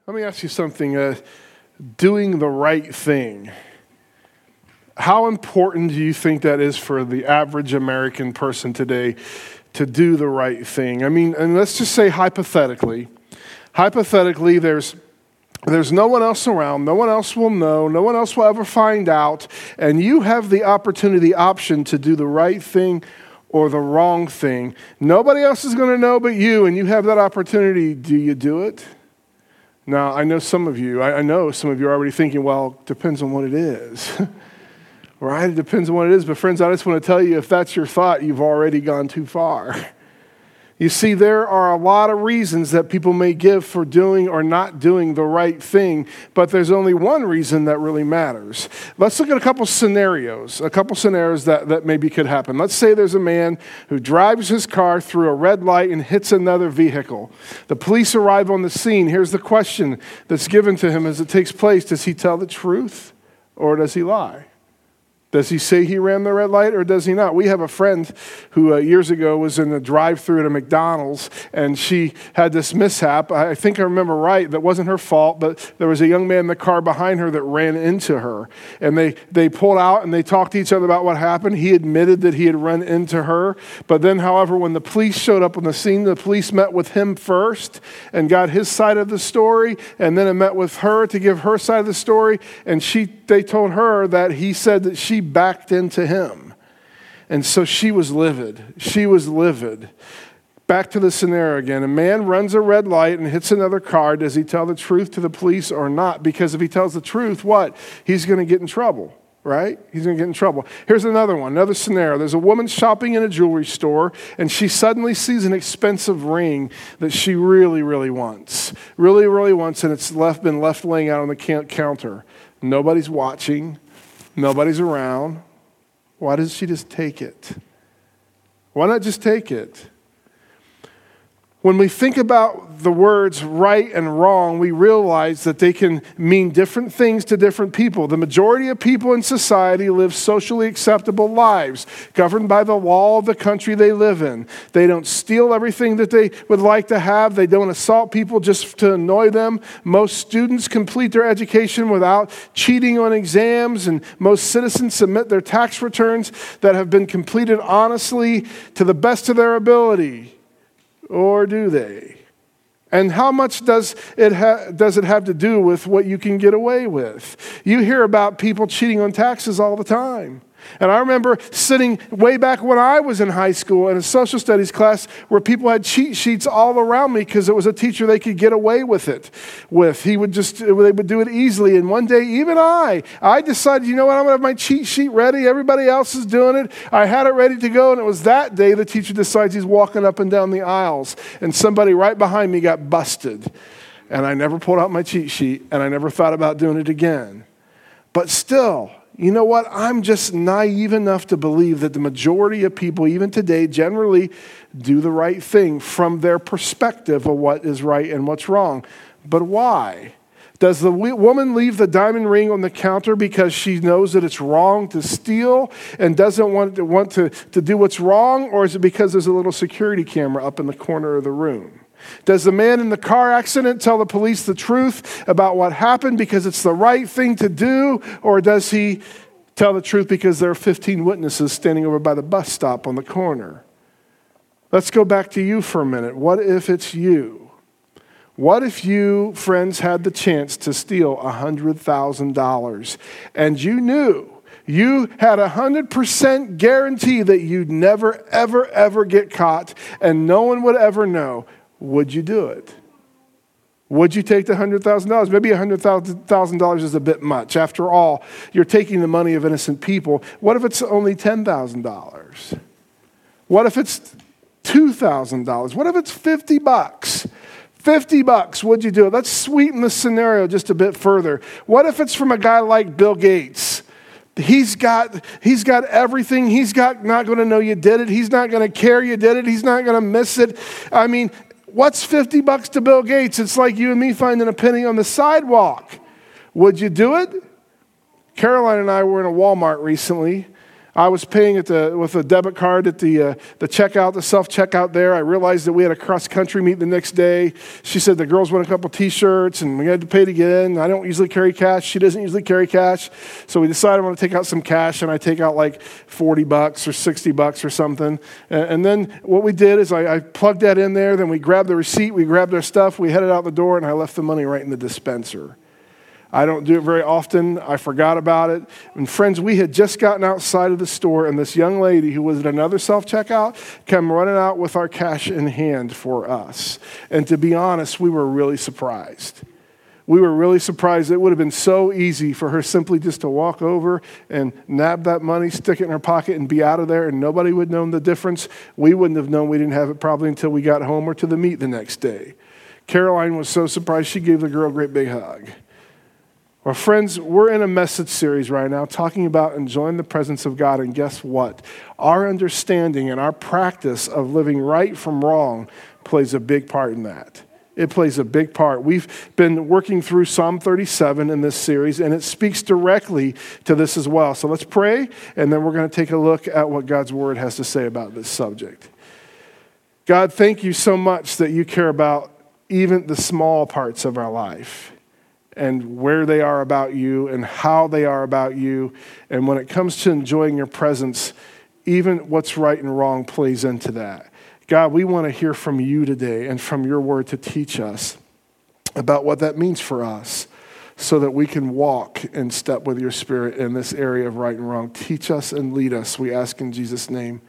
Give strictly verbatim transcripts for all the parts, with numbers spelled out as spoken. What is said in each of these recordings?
Let me ask you something. Uh, doing the right thing. How important do you think that is for the average American person today to do the right thing? I mean, and let's just say hypothetically, hypothetically there's there's no one else around, no one else will know, no one else will ever find out, and you have the opportunity, the option to do the right thing or the wrong thing. Nobody else is going to know but you, and you have that opportunity. Do you do it? Now, I know some of you, I, I know some of you are already thinking, well, it depends on what it is. Right? It depends on what it is. But friends, I just want to tell you, if that's your thought, you've already gone too far. You see, there are a lot of reasons that people may give for doing or not doing the right thing, but there's only one reason that really matters. Let's look at a couple scenarios, a couple scenarios that, that maybe could happen. Let's say there's a man who drives his car through a red light and hits another vehicle. The police arrive on the scene. Here's the question that's given to him as it takes place. Does he tell the truth or does he lie? Does he say he ran the red light or does he not? We have a friend who uh, years ago was in the drive-thru at a McDonald's and she had this mishap. I think I remember right, that wasn't her fault, but there was a young man in the car behind her that ran into her. And they, they pulled out and they talked to each other about what happened. He admitted that he had run into her. But then, however, when the police showed up on the scene, the police met with him first and got his side of the story. And then it met with her to give her side of the story. And she, they told her that he said that she backed into him. And so she was livid. She was livid. Back to the scenario again. A man runs a red light and hits another car. Does he tell the truth to the police or not? Because if he tells the truth, what? He's going to get in trouble, right? He's going to get in trouble. Here's another one, another scenario. There's a woman shopping in a jewelry store, and she suddenly sees an expensive ring that she really, really wants. Really, really wants, and it's left been left laying out on the counter. Nobody's watching. Nobody's around. Why does she just take it? Why not just take it? When we think about the words right and wrong, we realize that they can mean different things to different people. The majority of people in society live socially acceptable lives, governed by the law of the country they live in. They don't steal everything that they would like to have. They don't assault people just to annoy them. Most students complete their education without cheating on exams, and most citizens submit their tax returns that have been completed honestly to the best of their ability. Or do they? And how much does it ha- does it have to do with what you can get away with? You hear about people cheating on taxes all the time. And I remember sitting way back when I was in high school in a social studies class where people had cheat sheets all around me because it was a teacher they could get away with it with. He would just, they would do it easily. And one day, even I, I decided, you know what, I'm going to have my cheat sheet ready. Everybody else is doing it. I had it ready to go. And it was that day the teacher decides he's walking up and down the aisles. And somebody right behind me got busted. And I never pulled out my cheat sheet. And I never thought about doing it again. But still, you know what? I'm just naive enough to believe that the majority of people, even today, generally do the right thing from their perspective of what is right and what's wrong. But why? Does the woman leave the diamond ring on the counter because she knows that it's wrong to steal and doesn't want to, want to, to do what's wrong? Or is it because there's a little security camera up in the corner of the room? Does the man in the car accident tell the police the truth about what happened because it's the right thing to do? Or does he tell the truth because there are fifteen witnesses standing over by the bus stop on the corner? Let's go back to you for a minute. What if it's you? What if you, friends, had the chance to steal one hundred thousand dollars and you knew you had a one hundred percent guarantee that you'd never, ever, ever get caught and no one would ever know? Would you do it? Would you take the one hundred thousand dollars? Maybe one hundred thousand dollars is a bit much. After all, you're taking the money of innocent people. What if it's only ten thousand dollars? What if it's two thousand dollars? What if it's fifty bucks? fifty bucks, would you do it? Let's sweeten the scenario just a bit further. What if it's from a guy like Bill Gates? He's got he's got everything. He's got not going to know you did it. He's not going to care you did it. He's not going to miss it. I mean, what's fifty bucks to Bill Gates? It's like you and me finding a penny on the sidewalk. Would you do it? Caroline and I were in a Walmart recently. I was paying at the, with a debit card at the uh, the checkout, the self-checkout there. I realized that we had a cross-country meet the next day. She said the girls want a couple T-shirts, and we had to pay it again. I don't usually carry cash. She doesn't usually carry cash. So we decided I want to take out some cash, and I take out like forty bucks or sixty bucks or something. And, and then what we did is I, I plugged that in there. Then we grabbed the receipt. We grabbed our stuff. We headed out the door, and I left the money right in the dispenser. I don't do it very often. I forgot about it. And friends, we had just gotten outside of the store, and this young lady who was at another self-checkout came running out with our cash in hand for us. And to be honest, we were really surprised. We were really surprised. It would have been so easy for her simply just to walk over and nab that money, stick it in her pocket, and be out of there, and nobody would know the difference. We wouldn't have known we didn't have it probably until we got home or to the meet the next day. Caroline was so surprised, she gave the girl a great big hug. Well, friends, we're in a message series right now talking about enjoying the presence of God, and guess what? Our understanding and our practice of living right from wrong plays a big part in that. It plays a big part. We've been working through Psalm thirty-seven in this series, and it speaks directly to this as well. So let's pray, and then we're going to take a look at what God's Word has to say about this subject. God, thank you so much that you care about even the small parts of our life, and where they are about you and how they are about you. And when it comes to enjoying your presence, even what's right and wrong plays into that. God, we want to hear from you today and from your word to teach us about what that means for us so that we can walk in step with your Spirit in this area of right and wrong. Teach us and lead us. We ask in Jesus' name,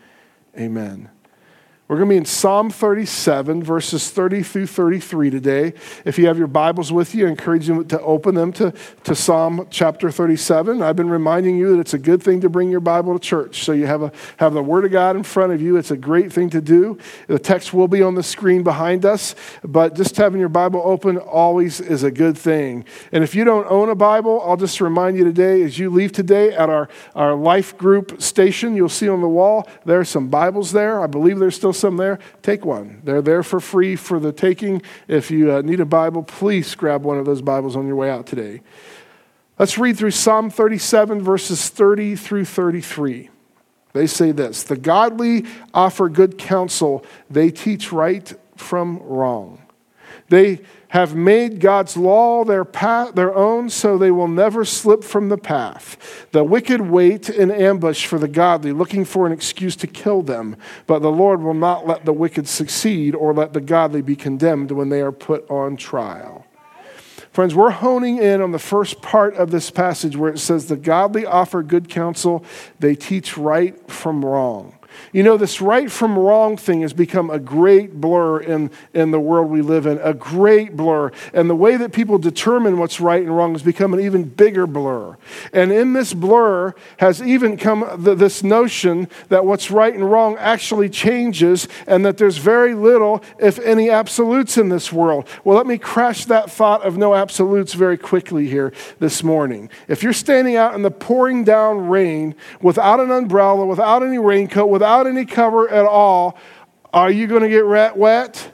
amen. We're going to be in Psalm thirty-seven, verses thirty through thirty-three today. If you have your Bibles with you, I encourage you to open them to, to Psalm chapter thirty-seven. I've been reminding you that it's a good thing to bring your Bible to church. So you have, a, have the Word of God in front of you. It's a great thing to do. The text will be on the screen behind us, but just having your Bible open always is a good thing. And if you don't own a Bible, I'll just remind you today, as you leave today at our, our life group station, you'll see on the wall, there are some Bibles there. I believe there's still some there. Take one. They're there for free for the taking. If you uh, need a Bible, please grab one of those Bibles on your way out today. Let's read through Psalm thirty-seven, verses thirty through thirty-three. They say this: the godly offer good counsel. They teach right from wrong. They have made God's law their path, their own, so they will never slip from the path. The wicked wait in ambush for the godly, looking for an excuse to kill them. But the Lord will not let the wicked succeed or let the godly be condemned when they are put on trial. Friends, we're honing in on the first part of this passage where it says, the godly offer good counsel. They teach right from wrong. You know, this right from wrong thing has become a great blur in, in the world we live in, a great blur. And the way that people determine what's right and wrong has become an even bigger blur. And in this blur has even come the, this notion that what's right and wrong actually changes and that there's very little, if any, absolutes in this world. Well, let me crash that thought of no absolutes very quickly here this morning. If you're standing out in the pouring down rain without an umbrella, without any raincoat, without Without any cover at all, are you going to get wet?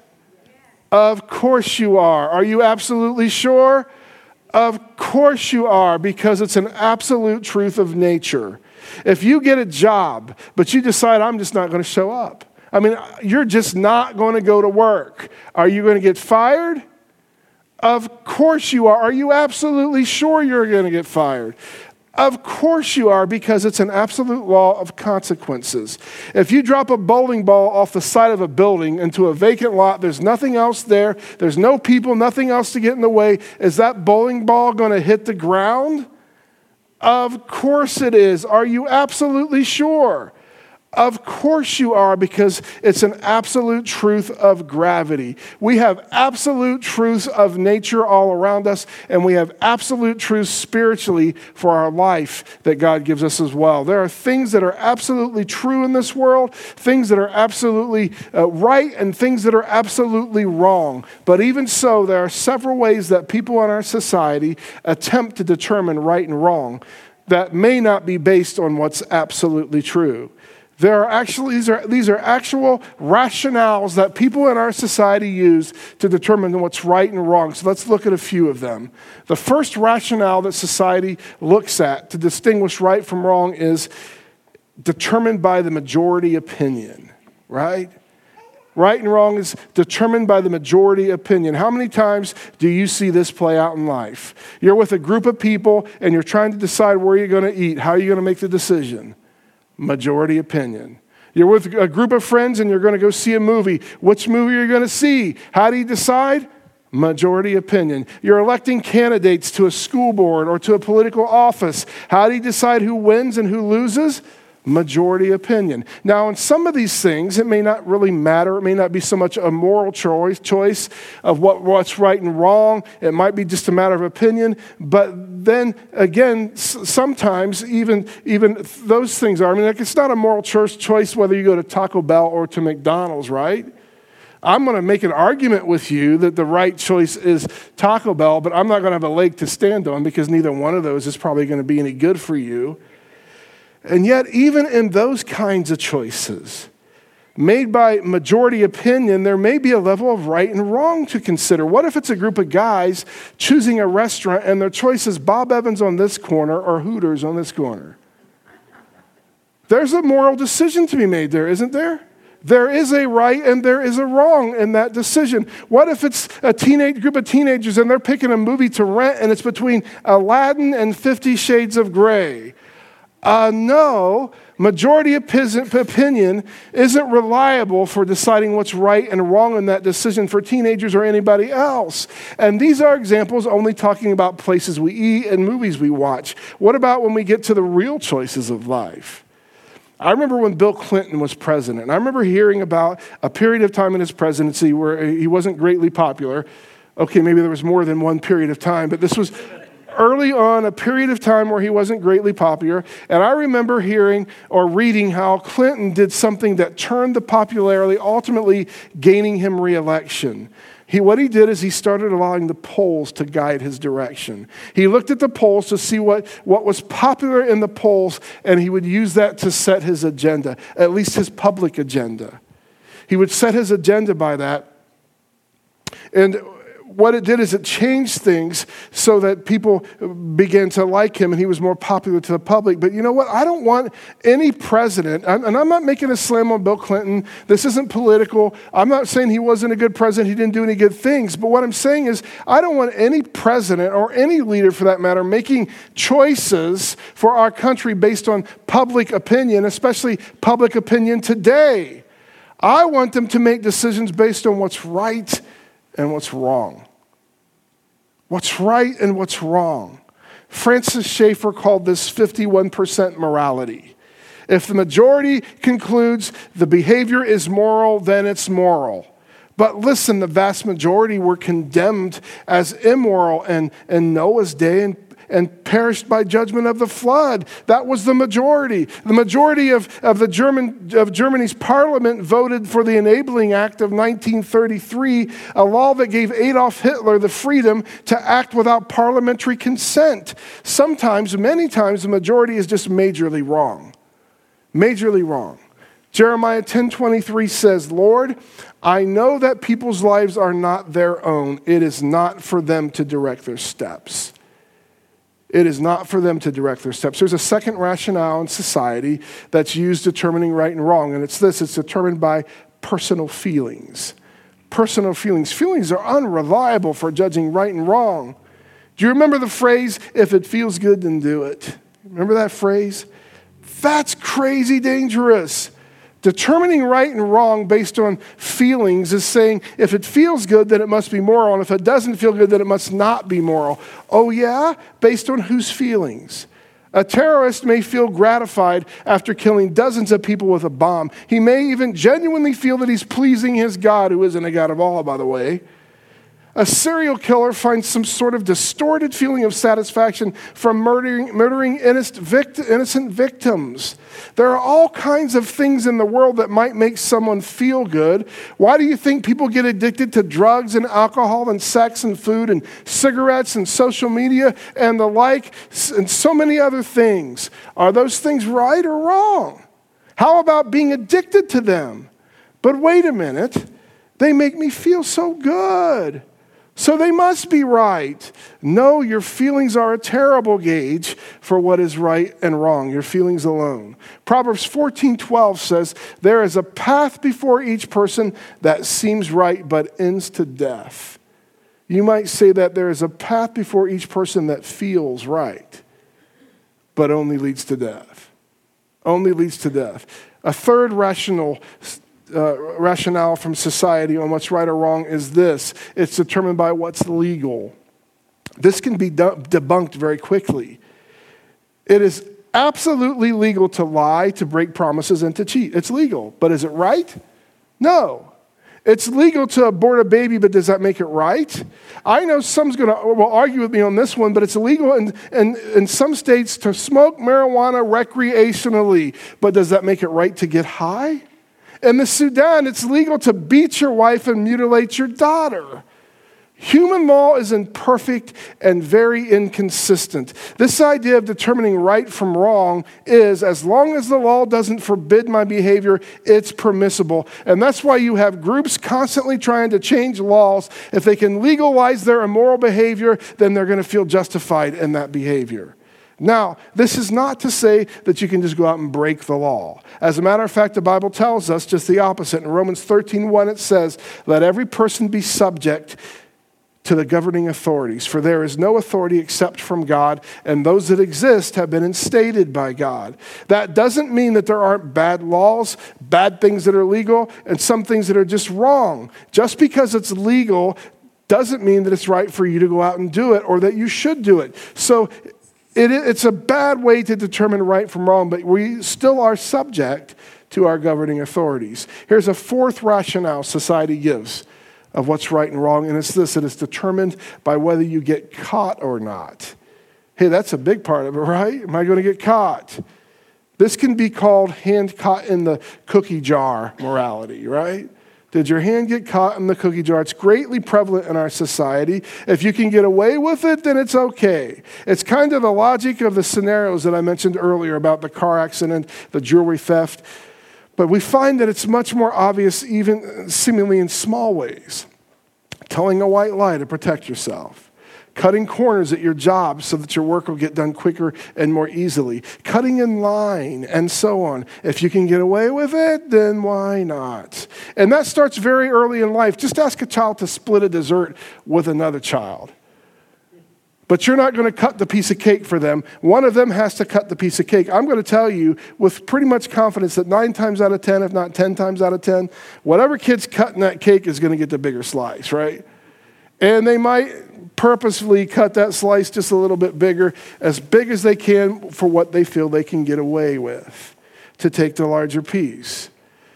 Of course you are. Are you absolutely sure? Of course you are, because it's an absolute truth of nature. If you get a job, but you decide, I'm just not going to show up. I mean, you're just not going to go to work. Are you going to get fired? Of course you are. Are you absolutely sure you're going to get fired? Of course you are, because it's an absolute law of consequences. If you drop a bowling ball off the side of a building into a vacant lot, there's nothing else there, there's no people, nothing else to get in the way, is that bowling ball going to hit the ground? Of course it is. Are you absolutely sure? Of course you are, because it's an absolute truth of gravity. We have absolute truths of nature all around us, and we have absolute truths spiritually for our life that God gives us as well. There are things that are absolutely true in this world, things that are absolutely uh, right, and things that are absolutely wrong. But even so, there are several ways that people in our society attempt to determine right and wrong that may not be based on what's absolutely true. There are actually, these are, these are actual rationales that people in our society use to determine what's right and wrong. So let's look at a few of them. The first rationale that society looks at to distinguish right from wrong is determined by the majority opinion, right? Right and wrong is determined by the majority opinion. How many times do you see this play out in life? You're with a group of people and you're trying to decide where you're going to eat. How are you going to make the decision? Majority opinion. You're with a group of friends and you're going to go see a movie. Which movie are you going to see? How do you decide? Majority opinion. You're electing candidates to a school board or to a political office. How do you decide who wins and who loses? Majority opinion. Now, in some of these things, it may not really matter. It may not be so much a moral choice, choice of what, what's right and wrong. It might be just a matter of opinion. But then again, s- sometimes even, even those things are. I mean, like it's not a moral choice, choice whether you go to Taco Bell or to McDonald's, right? I'm going to make an argument with you that the right choice is Taco Bell, but I'm not going to have a leg to stand on because neither one of those is probably going to be any good for you. And yet, even in those kinds of choices, made by majority opinion, there may be a level of right and wrong to consider. What if it's a group of guys choosing a restaurant and their choice is Bob Evans on this corner or Hooters on this corner? There's a moral decision to be made there, isn't there? There is a right and there is a wrong in that decision. What if it's a teenage group of teenagers and they're picking a movie to rent and it's between Aladdin and Fifty Shades of Grey? Uh, no, majority opinion isn't reliable for deciding what's right and wrong in that decision for teenagers or anybody else. And these are examples only talking about places we eat and movies we watch. What about when we get to the real choices of life? I remember when Bill Clinton was president. I remember hearing about a period of time in his presidency where he wasn't greatly popular. Okay, maybe there was more than one period of time, but this was early on, a period of time where he wasn't greatly popular. And I remember hearing or reading how Clinton did something that turned the popularity, ultimately gaining him re-election. He, what he did is he started allowing the polls to guide his direction. He looked at the polls to see what, what was popular in the polls, and he would use that to set his agenda, at least his public agenda. He would set his agenda by that. And what it did is it changed things so that people began to like him and he was more popular to the public. But you know what? I don't want any president, and I'm not making a slam on Bill Clinton. This isn't political. I'm not saying he wasn't a good president. He didn't do any good things. But what I'm saying is I don't want any president or any leader for that matter making choices for our country based on public opinion, especially public opinion today. I want them to make decisions based on what's right and what's wrong. What's right and what's wrong. Francis Schaeffer called this fifty-one percent morality. If the majority concludes the behavior is moral, then it's moral. But listen, the vast majority were condemned as immoral in, in Noah's day and and perished by judgment of the flood. That was the majority. The majority of, of the German of Germany's parliament voted for the Enabling Act of nineteen thirty-three, a law that gave Adolf Hitler the freedom to act without parliamentary consent. Sometimes, many times, the majority is just majorly wrong. Majorly wrong. Jeremiah ten twenty-three says, Lord, I know that people's lives are not their own. It is not for them to direct their steps. It is not for them to direct their steps. There's a second rationale in society that's used determining right and wrong, and it's this. It's determined by personal feelings. Personal feelings. Feelings are unreliable for judging right and wrong. Do you remember the phrase, if it feels good, then do it? Remember that phrase? That's crazy dangerous. Determining right and wrong based on feelings is saying if it feels good, then it must be moral. And if it doesn't feel good, then it must not be moral. Oh, yeah? Based on whose feelings? A terrorist may feel gratified after killing dozens of people with a bomb. He may even genuinely feel that he's pleasing his God, who isn't a God of Allah, by the way. A serial killer finds some sort of distorted feeling of satisfaction from murdering, murdering innocent, vict- innocent victims. There are all kinds of things in the world that might make someone feel good. Why do you think people get addicted to drugs and alcohol and sex and food and cigarettes and social media and the like and so many other things? Are those things right or wrong? How about being addicted to them? But wait a minute, they make me feel so good. So they must be right. No, your feelings are a terrible gauge for what is right and wrong, your feelings alone. Proverbs fourteen twelve says, there is a path before each person that seems right but ends to death. You might say that there is a path before each person that feels right, but only leads to death. Only leads to death. A third rational Uh, rationale from society on what's right or wrong is this. It's determined by what's legal. This can be de- debunked very quickly. It is absolutely legal to lie, to break promises, and to cheat. It's legal. But is it right? No. It's legal to abort a baby, but does that make it right? I know some's going to will argue with me on this one, but it's illegal in, in, in some states to smoke marijuana recreationally. But does that make it right to get high? In the Sudan, it's legal to beat your wife and mutilate your daughter. Human law is imperfect and very inconsistent. This idea of determining right from wrong is, as long as the law doesn't forbid my behavior, it's permissible. And that's why you have groups constantly trying to change laws. If they can legalize their immoral behavior, then they're going to feel justified in that behavior. Now, this is not to say that you can just go out and break the law. As a matter of fact, the Bible tells us just the opposite. In Romans thirteen one, it says, let every person be subject to the governing authorities, for there is no authority except from God, and those that exist have been instated by God. That doesn't mean that there aren't bad laws, bad things that are legal, and some things that are just wrong. Just because it's legal doesn't mean that it's right for you to go out and do it or that you should do it. So It, it's a bad way to determine right from wrong, but we still are subject to our governing authorities. Here's a fourth rationale society gives of what's right and wrong, and it's this: it is determined by whether you get caught or not. Hey, that's a big part of it, right? Am I going to get caught? This can be called hand caught in the cookie jar morality, right? Did your hand get caught in the cookie jar? It's greatly prevalent in our society. If you can get away with it, then it's okay. It's kind of the logic of the scenarios that I mentioned earlier about the car accident, the jewelry theft. But we find that it's much more obvious, even seemingly in small ways. Telling a white lie to protect yourself. Cutting corners at your job so that your work will get done quicker and more easily. Cutting in line and so on. If you can get away with it, then why not? And that starts very early in life. Just ask a child to split a dessert with another child. But you're not going to cut the piece of cake for them. One of them has to cut the piece of cake. I'm going to tell you with pretty much confidence that nine times out of ten, if not ten times out of ten, whatever kid's cutting that cake is going to get the bigger slice, right? And they might purposefully cut that slice just a little bit bigger, as big as they can for what they feel they can get away with, to take the larger piece.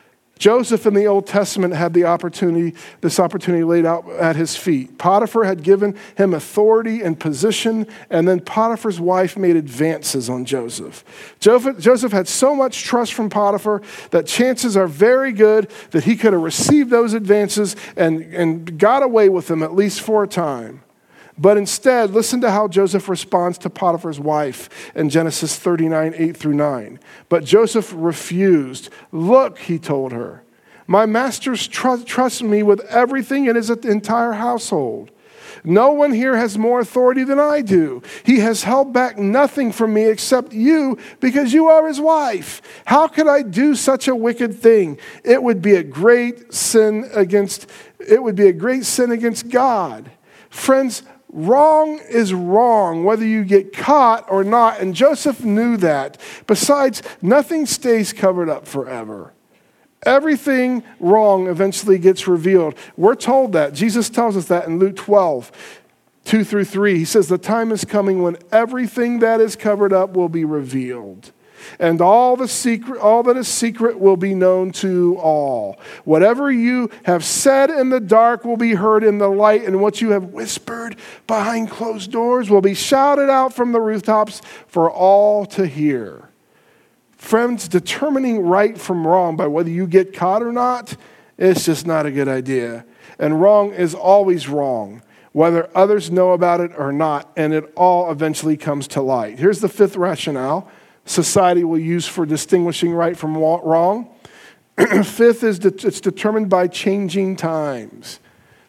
Joseph in the Old Testament had the opportunity, this opportunity laid out at his feet. Potiphar had given him authority and position, and then Potiphar's wife made advances on Joseph. Joseph, Joseph had so much trust from Potiphar that chances are very good that he could have received those advances and, and got away with them at least for a time. But instead, listen to how Joseph responds to Potiphar's wife in Genesis thirty-nine, eight through nine. But Joseph refused. Look, he told her, my master tr- trusts me with everything in his entire household. No one here has more authority than I do. He has held back nothing from me except you because you are his wife. How could I do such a wicked thing? It would be a great sin against, it would be a great sin against God. Friends, wrong is wrong, whether you get caught or not, and Joseph knew that. Besides, nothing stays covered up forever. Everything wrong eventually gets revealed. We're told that. Jesus tells us that in Luke twelve, two through three. He says, the time is coming when everything that is covered up will be revealed. And all the secret, all that is secret will be known to all. Whatever you have said in the dark will be heard in the light, and what you have whispered behind closed doors will be shouted out from the rooftops for all to hear. Friends, determining right from wrong by whether you get caught or not, it's just not a good idea. And wrong is always wrong, whether others know about it or not, and it all eventually comes to light. Here's the fifth rationale society will use for distinguishing right from wrong. Fifth is that it's determined by changing times.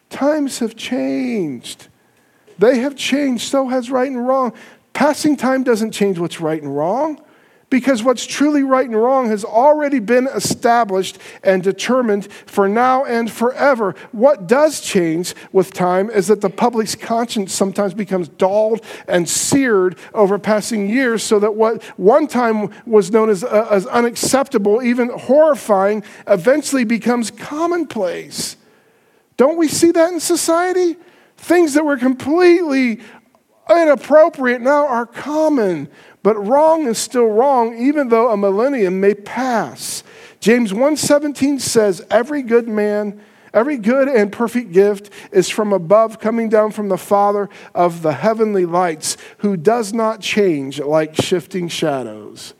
Times have changed. They have changed. So has right and wrong. Passing time doesn't change what's right and wrong, because what's truly right and wrong has already been established and determined for now and forever. What does change with time is that the public's conscience sometimes becomes dulled and seared over passing years, so that what one time was known as, uh, as unacceptable, even horrifying, eventually becomes commonplace. Don't we see that in society? Things that were completely inappropriate now are common. But wrong is still wrong, even though a millennium may pass. James one seventeen says, every good man, every good and perfect gift is from above, coming down from the Father of the heavenly lights, who does not change like shifting shadows.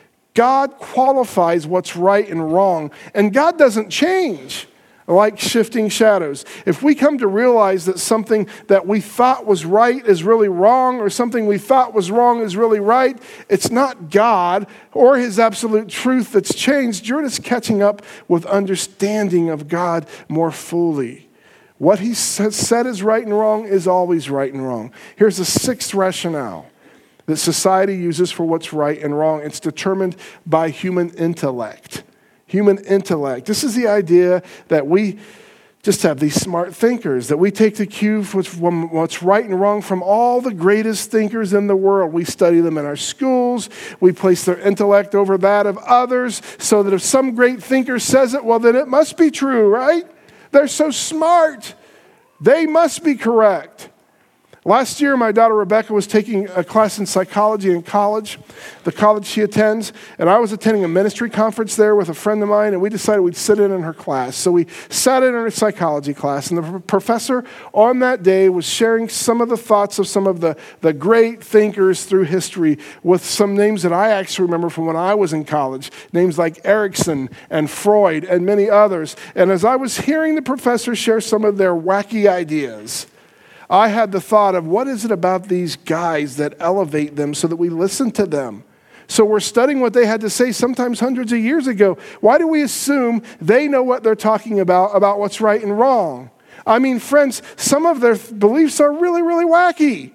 God qualifies what's right and wrong, and God doesn't change like shifting shadows. If we come to realize that something that we thought was right is really wrong, or something we thought was wrong is really right, it's not God or his absolute truth that's changed. You're just catching up with understanding of God more fully. What he said is right and wrong is always right and wrong. Here's the sixth rationale that society uses for what's right and wrong. It's determined by human intellect. Human intellect. This is the idea that we just have these smart thinkers, that we take the cue from what's right and wrong from all the greatest thinkers in the world. We study them in our schools. We place their intellect over that of others, so that if some great thinker says it, well, then it must be true, right? They're so smart. They must be correct. Last year, my daughter Rebecca was taking a class in psychology in college, the college she attends, and I was attending a ministry conference there with a friend of mine, and we decided we'd sit in in her class. So we sat in her psychology class, and the professor on that day was sharing some of the thoughts of some of the, the great thinkers through history, with some names that I actually remember from when I was in college, names like Erickson and Freud and many others. And as I was hearing the professor share some of their wacky ideas, I had the thought of, what is it about these guys that elevate them so that we listen to them? So we're studying what they had to say sometimes hundreds of years ago. Why do we assume they know what they're talking about, about what's right and wrong? I mean, friends, some of their beliefs are really, really wacky.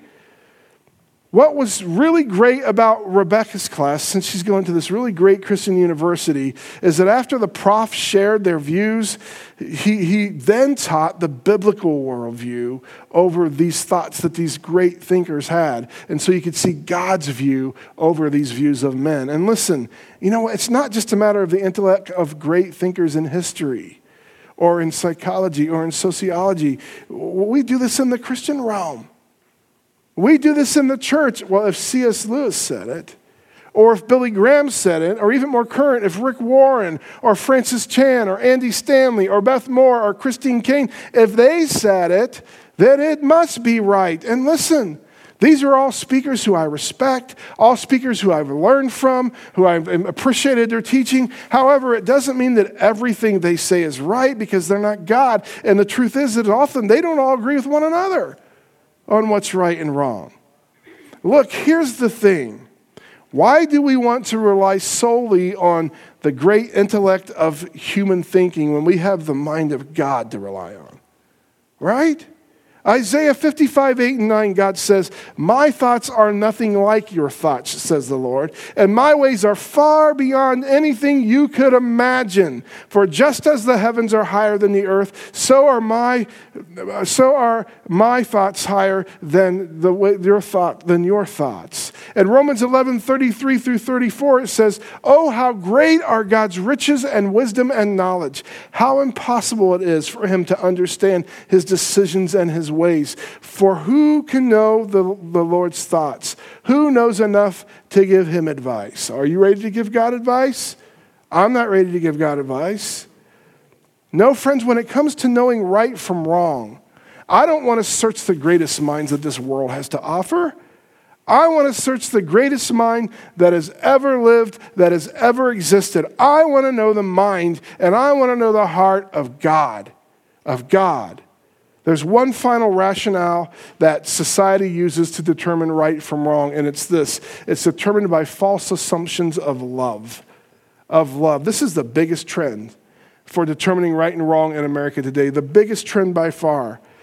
What was really great about Rebecca's class, since she's going to this really great Christian university, is that after the prof shared their views, he, he then taught the biblical worldview over these thoughts that these great thinkers had. And so you could see God's view over these views of men. And listen, you know, it's not just a matter of the intellect of great thinkers in history or in psychology or in sociology. We do this in the Christian realm. We do this in the church. Well, if C S Lewis said it, or if Billy Graham said it, or even more current, if Rick Warren or Francis Chan or Andy Stanley or Beth Moore or Christine Caine, if they said it, then it must be right. And listen, these are all speakers who I respect, all speakers who I've learned from, who I've appreciated their teaching. However, it doesn't mean that everything they say is right, because they're not God. And the truth is that often they don't all agree with one another on what's right and wrong. Look, here's the thing. Why do we want to rely solely on the great intellect of human thinking when we have the mind of God to rely on? Right? Isaiah fifty-five, eight and nine, God says, my thoughts are nothing like your thoughts, says the Lord, and my ways are far beyond anything you could imagine. For just as the heavens are higher than the earth, so are my, so are my thoughts higher than the way, your thought than your thoughts. In Romans eleven, thirty-three through thirty-four, it says, oh, how great are God's riches and wisdom and knowledge. How impossible it is for him to understand his decisions and his ways. For who can know the, the Lord's thoughts? Who knows enough to give him advice? Are you ready to give God advice? I'm not ready to give God advice. No, friends, when it comes to knowing right from wrong, I don't want to search the greatest minds that this world has to offer. I want to search the greatest mind that has ever lived, that has ever existed. I want to know the mind, and I want to know the heart of God, of God. There's one final rationale that society uses to determine right from wrong, and it's this. It's determined by false assumptions of love, of love. This is the biggest trend for determining right and wrong in America today, the biggest trend by far.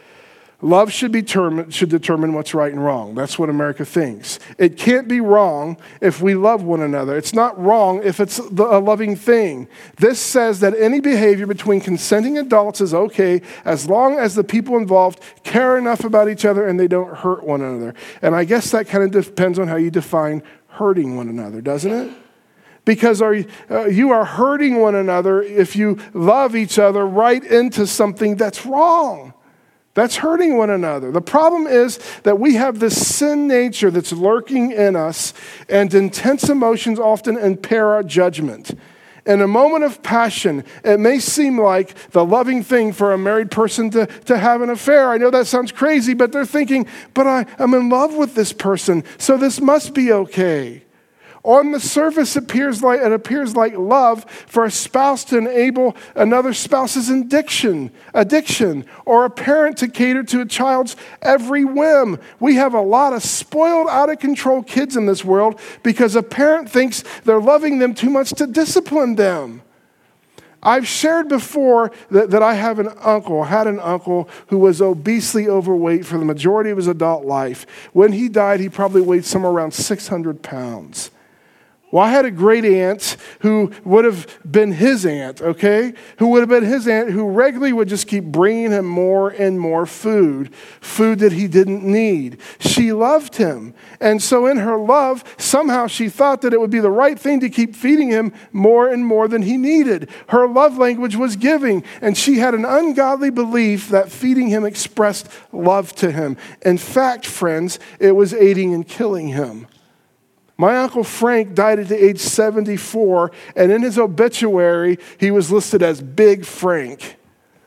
Love should, be term- should determine what's right and wrong. That's what America thinks. It can't be wrong if we love one another. It's not wrong if it's the, a loving thing. This says that any behavior between consenting adults is okay as long as the people involved care enough about each other and they don't hurt one another. And I guess that kind of depends on how you define hurting one another, doesn't it? Because are you, uh, you are hurting one another if you love each other right into something that's wrong. That's hurting one another. The problem is that we have this sin nature that's lurking in us, and intense emotions often impair our judgment. In a moment of passion, it may seem like the loving thing for a married person to, to have an affair. I know that sounds crazy, but they're thinking, but I, I'm in love with this person, so this must be okay. On the surface, it appears like it appears like love for a spouse to enable another spouse's addiction, addiction, or a parent to cater to a child's every whim. We have a lot of spoiled, out of control kids in this world because a parent thinks they're loving them too much to discipline them. I've shared before that, that I have an uncle, had an uncle who was obesely overweight for the majority of his adult life. When he died, he probably weighed somewhere around six hundred pounds. Well, I had a great aunt who would have been his aunt, okay? Who would have been his aunt who regularly would just keep bringing him more and more food, food that he didn't need. She loved him. And so in her love, somehow she thought that it would be the right thing to keep feeding him more and more than he needed. Her love language was giving, and she had an ungodly belief that feeding him expressed love to him. In fact, friends, it was aiding and killing him. My Uncle Frank died at the age seventy-four, and in his obituary, he was listed as Big Frank.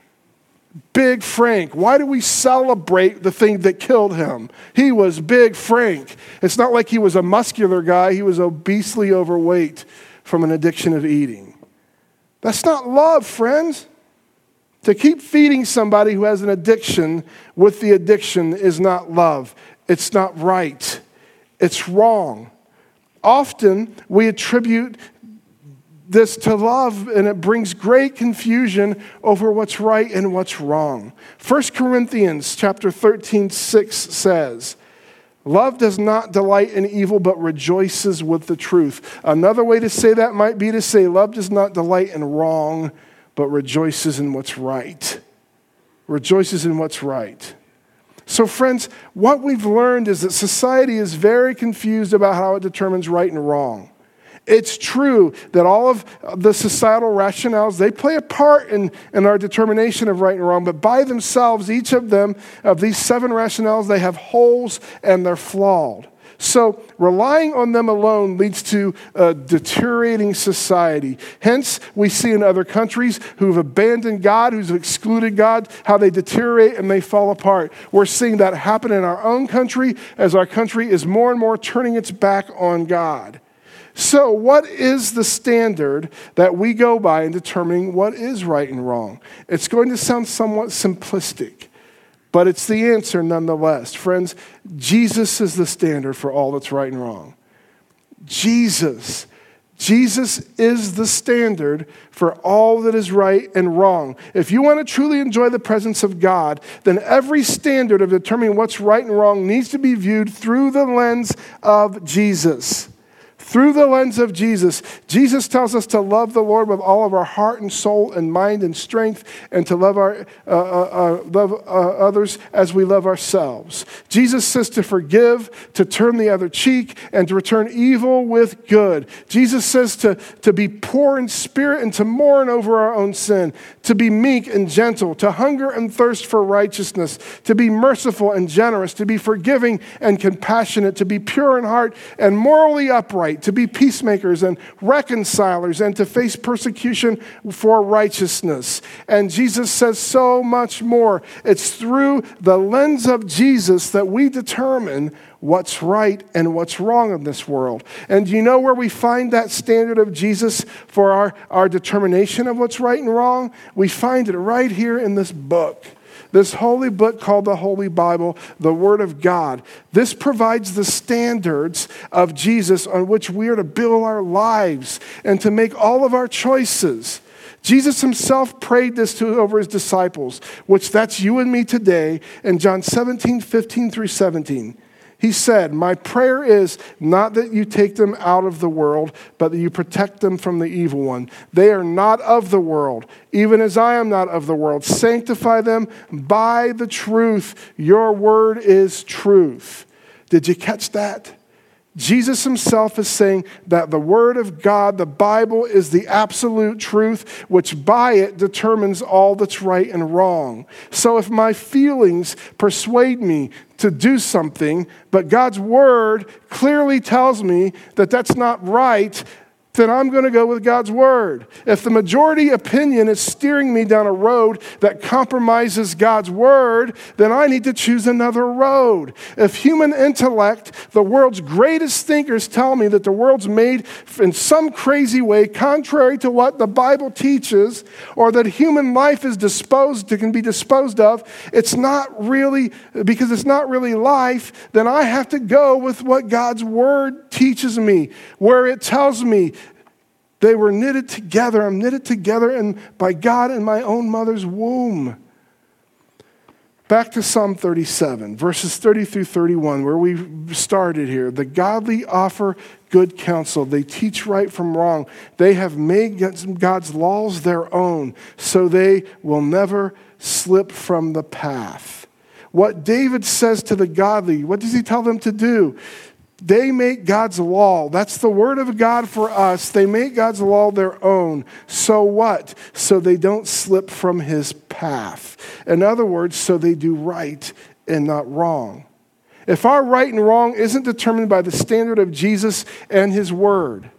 Big Frank. Why do we celebrate the thing that killed him? He was Big Frank. It's not like he was a muscular guy. He was obesely overweight from an addiction of eating. That's not love, friends. To keep feeding somebody who has an addiction with the addiction is not love. It's not right. It's wrong. Often we attribute this to love, and it brings great confusion over what's right and what's wrong. First Corinthians chapter thirteen, six says, love does not delight in evil, but rejoices with the truth. Another way to say that might be to say love does not delight in wrong, but rejoices in what's right. Rejoices in what's right. So friends, what we've learned is that society is very confused about how it determines right and wrong. It's true that all of the societal rationales, they play a part in, in our determination of right and wrong, but by themselves, each of them, of these seven rationales, they have holes and they're flawed. So relying on them alone leads to a deteriorating society. Hence, we see in other countries who've abandoned God, who've excluded God, how they deteriorate and they fall apart. We're seeing that happen in our own country as our country is more and more turning its back on God. So what is the standard that we go by in determining what is right and wrong? It's going to sound somewhat simplistic, but it's the answer nonetheless. Friends, Jesus is the standard for all that's right and wrong. Jesus. Jesus is the standard for all that is right and wrong. If you want to truly enjoy the presence of God, then every standard of determining what's right and wrong needs to be viewed through the lens of Jesus. Through the lens of Jesus. Jesus tells us to love the Lord with all of our heart and soul and mind and strength, and to love our uh, uh, uh, love uh, others as we love ourselves. Jesus says to forgive, to turn the other cheek, and to return evil with good. Jesus says to, to be poor in spirit and to mourn over our own sin, to be meek and gentle, to hunger and thirst for righteousness, to be merciful and generous, to be forgiving and compassionate, to be pure in heart and morally upright, to be peacemakers and reconcilers, and to face persecution for righteousness. And Jesus says so much more. It's through the lens of Jesus that we determine what's right and what's wrong in this world. And do you know where we find that standard of Jesus for our, our determination of what's right and wrong? We find it right here in this book. This holy book called the Holy Bible, the Word of God. This provides the standards of Jesus on which we are to build our lives and to make all of our choices. Jesus himself prayed this to over his disciples, which that's you and me today, in John seventeen, fifteen through seventeen. He said, my prayer is not that you take them out of the world, but that you protect them from the evil one. They are not of the world, even as I am not of the world. Sanctify them by the truth. Your word is truth. Did you catch that? Jesus himself is saying that the word of God, the Bible, is the absolute truth, which by it determines all that's right and wrong. So if my feelings persuade me to do something, but God's word clearly tells me that that's not right, then I'm going to go with God's word. If the majority opinion is steering me down a road that compromises God's word, then I need to choose another road. If human intellect, the world's greatest thinkers, tell me that the world's made in some crazy way contrary to what the Bible teaches, or that human life is disposed to, can be disposed of, it's not really, because it's not really life, then I have to go with what God's word teaches me, where it tells me they were knitted together. I'm knitted together and by God in my own mother's womb. Back to Psalm thirty-seven, verses thirty through thirty-one, where we started here. The godly offer good counsel. They teach right from wrong. They have made God's laws their own, so they will never slip from the path. What David says to the godly, what does he tell them to do? They make God's law. That's the word of God for us. They make God's law their own. So what? So they don't slip from his path. In other words, so they do right and not wrong. If our right and wrong isn't determined by the standard of Jesus and his word,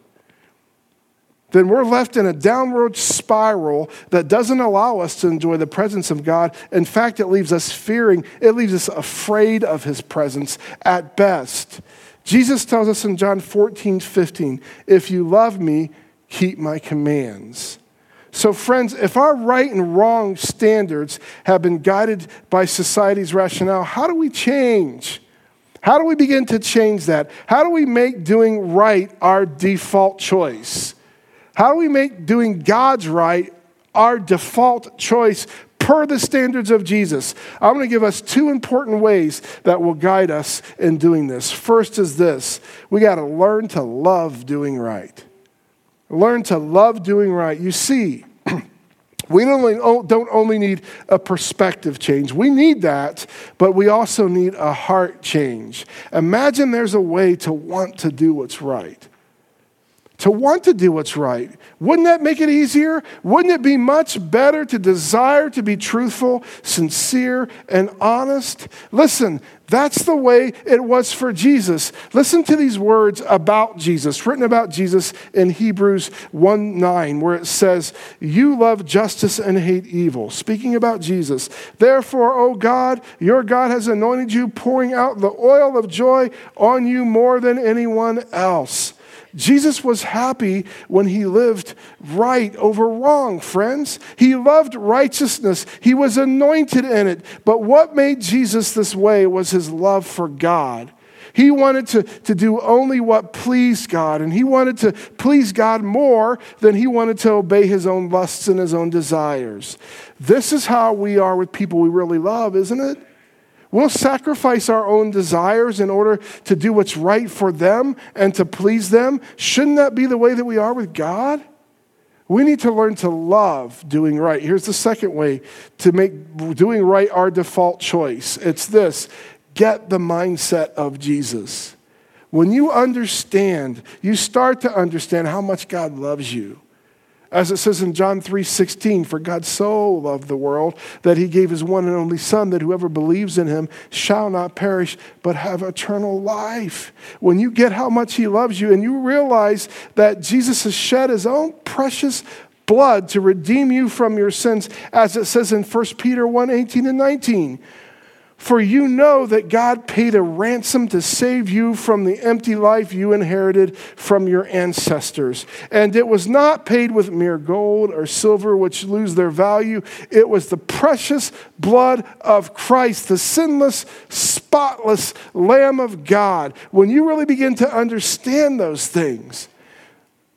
then we're left in a downward spiral that doesn't allow us to enjoy the presence of God. In fact, it leaves us fearing. It leaves us afraid of his presence at best. Jesus tells us in John fourteen, fifteen, if you love me, keep my commands. So friends, if our right and wrong standards have been guided by society's rationale, how do we change? How do we begin to change that? How do we make doing right our default choice? How do we make doing God's right our default choice per the standards of Jesus? I'm going to give us two important ways that will guide us in doing this. First is this: we got to learn to love doing right. Learn to love doing right. You see, we don't only, don't only need a perspective change. We need that, but we also need a heart change. Imagine there's a way to want to do what's right. To want to do what's right. Wouldn't that make it easier? Wouldn't it be much better to desire to be truthful, sincere, and honest? Listen, that's the way it was for Jesus. Listen to these words about Jesus, written about Jesus in Hebrews one nine, where it says, you love justice and hate evil. Speaking about Jesus. Therefore, O God, your God has anointed you, pouring out the oil of joy on you more than anyone else. Jesus was happy when he lived right over wrong, friends. He loved righteousness. He was anointed in it. But what made Jesus this way was his love for God. He wanted to, to do only what pleased God, and he wanted to please God more than he wanted to obey his own lusts and his own desires. This is how we are with people we really love, isn't it? We'll sacrifice our own desires in order to do what's right for them and to please them. Shouldn't that be the way that we are with God? We need to learn to love doing right. Here's the second way to make doing right our default choice. It's this: get the mindset of Jesus. When you understand, you start to understand how much God loves you. As it says in John three sixteen, for God so loved the world that he gave his one and only Son, that whoever believes in him shall not perish, but have eternal life. When you get how much he loves you and you realize that Jesus has shed his own precious blood to redeem you from your sins, as it says in First Peter one eighteen and nineteen, for you know that God paid a ransom to save you from the empty life you inherited from your ancestors. And it was not paid with mere gold or silver, which lose their value. It was the precious blood of Christ, the sinless, spotless Lamb of God. When you really begin to understand those things,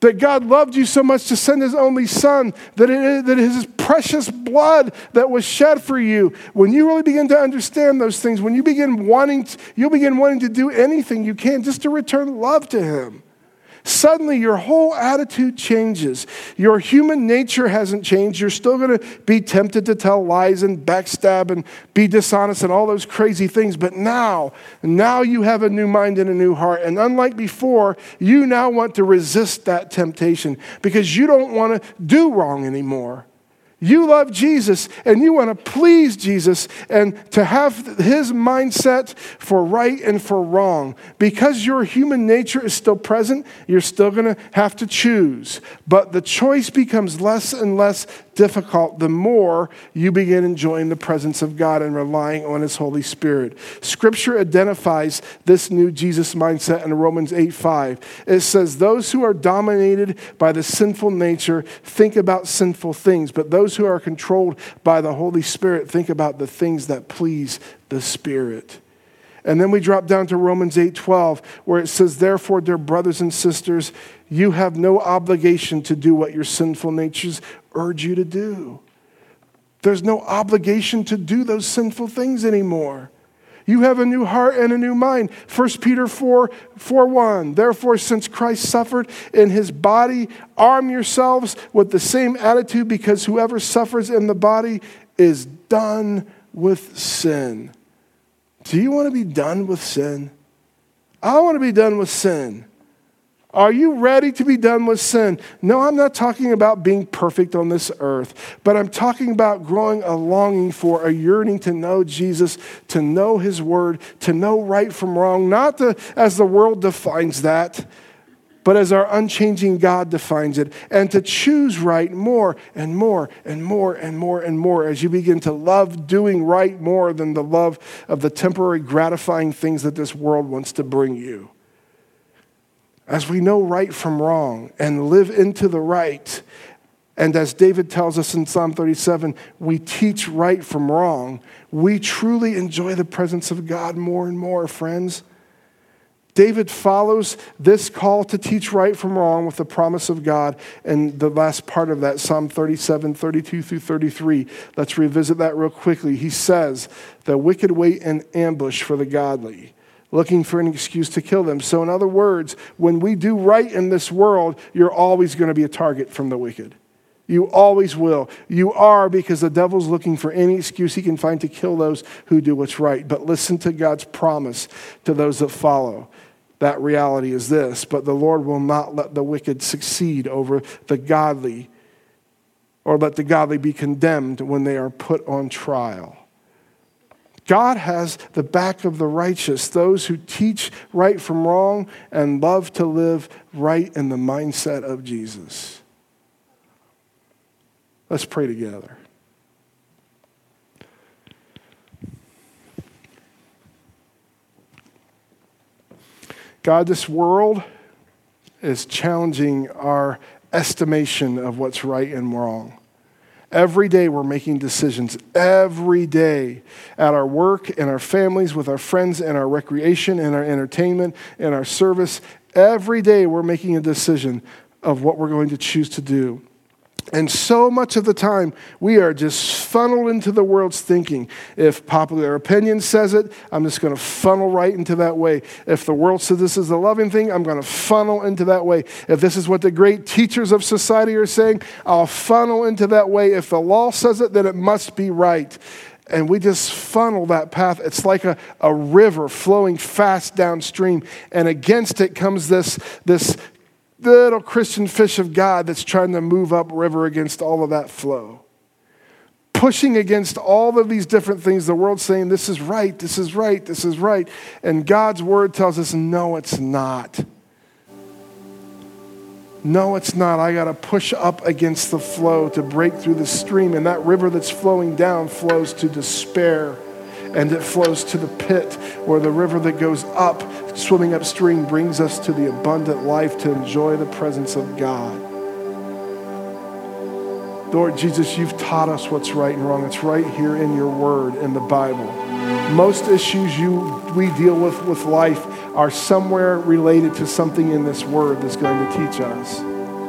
That God loved you so much to send his only son, that it, that his precious blood that was shed for you. When you really begin to understand those things, when you begin wanting, to, you'll begin wanting to do anything you can just to return love to him. Suddenly your whole attitude changes. Your human nature hasn't changed. You're still going to be tempted to tell lies and backstab and be dishonest and all those crazy things. But now, now you have a new mind and a new heart. And unlike before, you now want to resist that temptation because you don't want to do wrong anymore. You love Jesus and you want to please Jesus and to have his mindset for right and for wrong. Because your human nature is still present, you're still going to have to choose. But the choice becomes less and less difficult the more you begin enjoying the presence of God and relying on his Holy Spirit. Scripture identifies this new Jesus mindset in Romans eight five. It says, those who are dominated by the sinful nature think about sinful things, but those who are controlled by the Holy Spirit think about the things that please the Spirit. And then we drop down to Romans eight twelve, where it says, therefore, dear brothers and sisters, you have no obligation to do what your sinful natures urge you to do. There's no obligation to do those sinful things anymore. You have a new heart and a new mind. First Peter four, four one. Therefore, since Christ suffered in his body, arm yourselves with the same attitude, because whoever suffers in the body is done with sin. Do you want to be done with sin? I want to be done with sin. Are you ready to be done with sin? No, I'm not talking about being perfect on this earth, but I'm talking about growing a longing for, a yearning to know Jesus, to know his word, to know right from wrong, not to, as the world defines that, but as our unchanging God defines it, and to choose right more and more and more and more and more as you begin to love doing right more than the love of the temporary gratifying things that this world wants to bring you. As we know right from wrong and live into the right, and as David tells us in Psalm thirty-seven, we teach right from wrong, we truly enjoy the presence of God more and more, friends. David follows this call to teach right from wrong with the promise of God and the last part of that, Psalm thirty-seven, thirty-two through thirty-three. Let's revisit that real quickly. He says, the wicked wait in ambush for the godly, looking for an excuse to kill them. So in other words, when we do right in this world, you're always going to be a target from the wicked. You always will. You are, because the devil's looking for any excuse he can find to kill those who do what's right. But listen to God's promise to those that follow. That reality is this: but the Lord will not let the wicked succeed over the godly, or let the godly be condemned when they are put on trial. God has the back of the righteous, those who teach right from wrong and love to live right in the mindset of Jesus. Let's pray together. God, this world is challenging our estimation of what's right and wrong. Every day we're making decisions. Every day at our work, in our families, with our friends, in our recreation, in our entertainment, in our service. Every day we're making a decision of what we're going to choose to do. And so much of the time, we are just funneled into the world's thinking. If popular opinion says it, I'm just going to funnel right into that way. If the world says this is a loving thing, I'm going to funnel into that way. If this is what the great teachers of society are saying, I'll funnel into that way. If the law says it, then it must be right. And we just funnel that path. It's like a, a river flowing fast downstream. And against it comes this, this little Christian fish of God that's trying to move upriver against all of that flow. Pushing against all of these different things. The world's saying, this is right, this is right, this is right. And God's word tells us, no, it's not. No, it's not. I got to push up against the flow to break through the stream. And that river that's flowing down flows to despair. And it flows to the pit, where the river that goes up, swimming upstream, brings us to the abundant life to enjoy the presence of God. Lord Jesus, you've taught us what's right and wrong. It's right here in your word, in the Bible. Most issues you we deal with with life are somewhere related to something in this word that's going to teach us.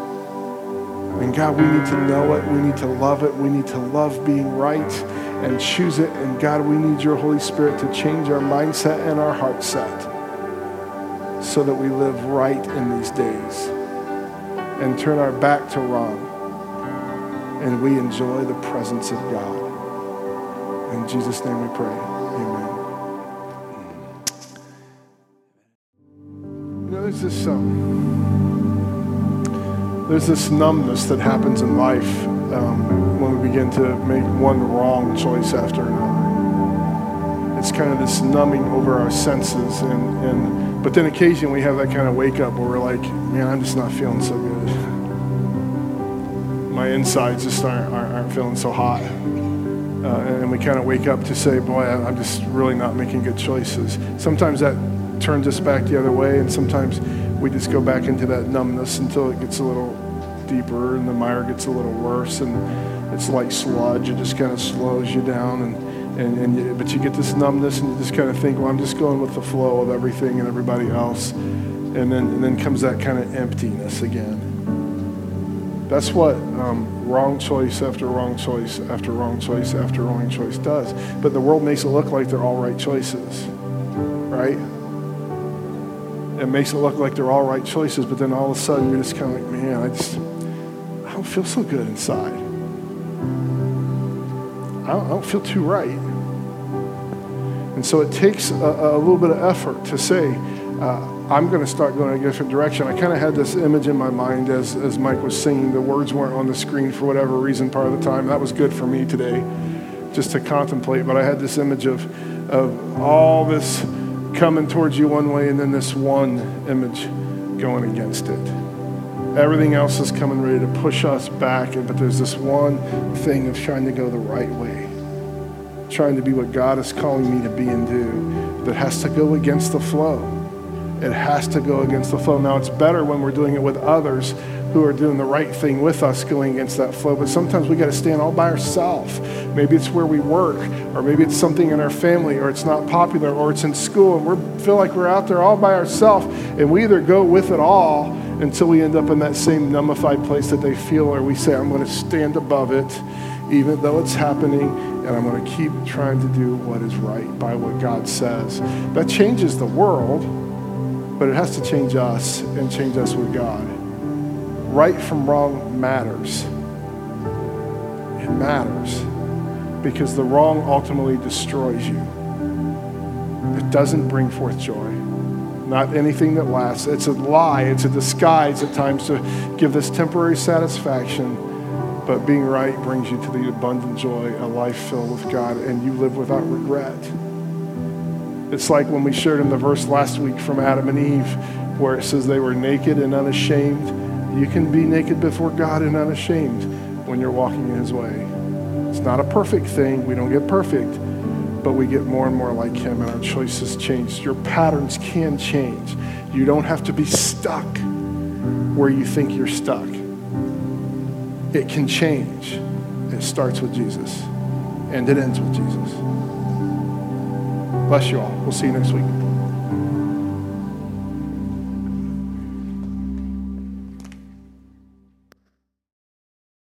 And God, we need to know it. We need to love it. We need to love being right and choose it. And God, we need your Holy Spirit to change our mindset and our heart set so that we live right in these days and turn our back to wrong. And we enjoy the presence of God. In Jesus' name we pray. Amen. You know, there's this, um, there's this numbness that happens in life um, when we begin to make one wrong choice after another. It's kind of this numbing over our senses. And, and but then occasionally we have that kind of wake up where we're like, man, I'm just not feeling so good. My insides just aren't, aren't, aren't feeling so hot. Uh, and we kind of wake up to say, boy, I'm just really not making good choices. Sometimes that turns us back the other way, and sometimes we just go back into that numbness until it gets a little deeper and the mire gets a little worse, and it's like sludge. It just kind of slows you down, and, and, and you, but you get this numbness, and you just kind of think, well, I'm just going with the flow of everything and everybody else. And then, and then comes that kind of emptiness again. That's what um, wrong choice after wrong choice after wrong choice after wrong choice does. But the world makes it look like they're all right choices, right? It makes it look like they're all right choices, but then all of a sudden you're just kind of like, man, I just, I don't feel so good inside. I don't, I don't feel too right. And so it takes a, a little bit of effort to say, uh, I'm going to start going in a different direction. I kind of had this image in my mind as, as Mike was singing. The words weren't on the screen for whatever reason part of the time. That was good for me today, just to contemplate. But I had this image of, of all this coming towards you one way and then this one image going against it. Everything else is coming ready to push us back, but there's this one thing of trying to go the right way, trying to be what God is calling me to be and do, that has to go against the flow. It has to go against the flow. Now, it's better when we're doing it with others who are doing the right thing with us going against that flow, but sometimes we got to stand all by ourselves. Maybe it's where we work, or maybe it's something in our family, or it's not popular, or it's in school, and we feel like we're out there all by ourselves, and we either go with it all until we end up in that same numbified place that they feel, or we say, I'm going to stand above it, even though it's happening, and I'm going to keep trying to do what is right by what God says. That changes the world, but it has to change us and change us with God. Right from wrong matters. It matters because the wrong ultimately destroys you. It doesn't bring forth joy. Not anything that lasts. It's a lie. It's a disguise at times to give this temporary satisfaction, but being right brings you to the abundant joy, a life filled with God, and you live without regret. It's like when we shared in the verse last week from Adam and Eve, where it says they were naked and unashamed. You can be naked before God and unashamed when you're walking in his way. It's not a perfect thing. We don't get perfect, but we get more and more like him, and our choices change. Your patterns can change. You don't have to be stuck where you think you're stuck. It can change. It starts with Jesus, and it ends with Jesus. Bless you all. We'll see you next week.